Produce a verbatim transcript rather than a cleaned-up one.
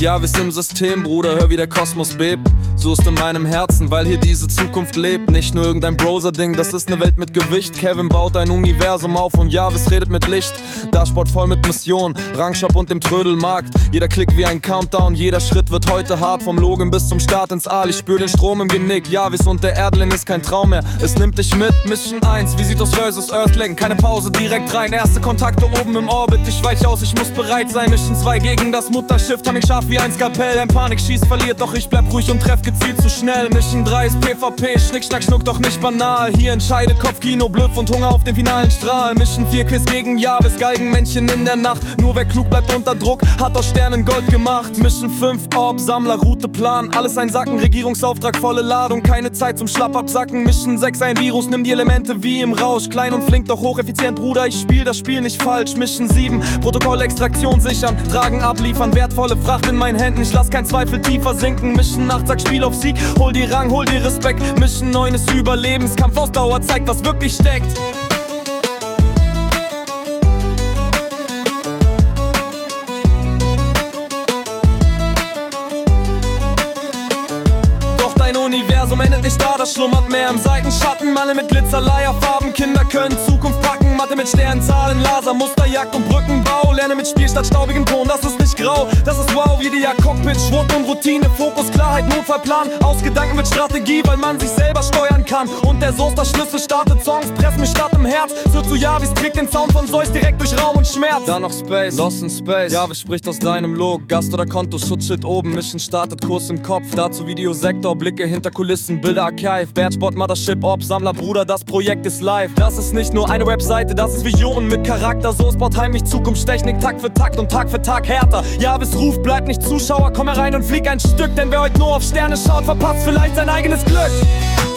Ja, wir sind im System, Bruder, hör wie der Kosmos bebt. So ist in meinem Herzen, weil hier diese Zukunft lebt. Nicht nur irgendein Browser-Ding, das ist ne Welt mit Gewicht. Kevin baut ein Universum auf und Jarvis redet mit Licht. Dashboard voll mit Mission, Rangshop und dem Trödelmarkt. Jeder Klick wie ein Countdown, jeder Schritt wird heute hart. Vom Logan bis zum Start ins Aal, ich spür den Strom im Genick. Jarvis und der Erdling ist kein Traum mehr, es nimmt dich mit. Mission eins, Visitos versus Earthling. Keine Pause, direkt rein, erste Kontakte oben im Orbit. Ich weich aus, ich muss bereit sein. Mission zwei gegen das Mutterschiff, Timing scharf wie ein Skalpell. Ein Panik schießt, verliert, doch ich bleib ruhig und treff gezielt zu schnell. Mission drei ist PvP, Schnick, Schnack, Schnuck, doch nicht banal. Hier entscheidet Kopfkino, Blöff und Hunger auf den finalen Strahl. Mission vier, Quiz gegen Jarvis, Geigenmännchen in der Nacht. Nur wer klug bleibt unter Druck, hat aus Sternen Gold gemacht. Mission fünf, Orb, Sammler, Route, Plan. Alles ein Sacken, Regierungsauftrag, volle Ladung. Keine Zeit zum Schlappabsacken. Mission sechs, ein Virus, nimm die Elemente wie im Rausch. Klein und flink, doch hocheffizient, Bruder, ich spiel das Spiel nicht falsch. Mission sieben, Protokoll, Extraktion sichern. Tragen, abliefern, wertvolle Fracht in meinen Händen. Ich lass kein Zweifel tiefer sinken. Mission acht, sag Spiel auf Sieg. Hol dir Rang, hol dir Respekt. Mission neun ist Überlebenskampf, Ausdauer zeigt, was wirklich steckt. Doch dein Universum endet nicht da, das schlummert mehr im Seitenschatten. Malle mit Glitzer, Leierfarben, Kinder können Zukunft packen. Mathe mit Sternzahlen, Laser, Musterjagd und Brückenbau. Lerne mit Spiel statt staubigem Ton, das ist nicht grau. Das ist wow, wie die Cockpit, Schwund und Routine. Fokus, Klarheit, Notfallplan. Ausgedanken mit Strategie, weil man sich selber steuern kann. Und der Soester Schlüssel startet Songs, presst mich statt im Herz. Wird zu Jarvis, kriegt den Sound von Zeus direkt durch Raum und Schmerz. Da noch Space, Lost in Space. Jarvis spricht aus deinem Log. Gast oder Konto, Schutzschild oben. Mission startet, Kurs im Kopf. Dazu Videosektor, Blicke hinter Kulissen, Bilder Archive. Badgespot, Mothership, Orb, Sammler, Bruder, das Projekt ist live. Das ist nicht nur eine Webseite, das ist Vision mit Charakter. So baut heimlich Zukunftstechnik, Takt für Takt und Tag für Tag härter. Jarvis ruft, bleib nicht Zuschauer, komm herein und flieg ein Stück. Denn wer heute nur auf Sterne schaut, verpasst vielleicht sein eigenes Glück.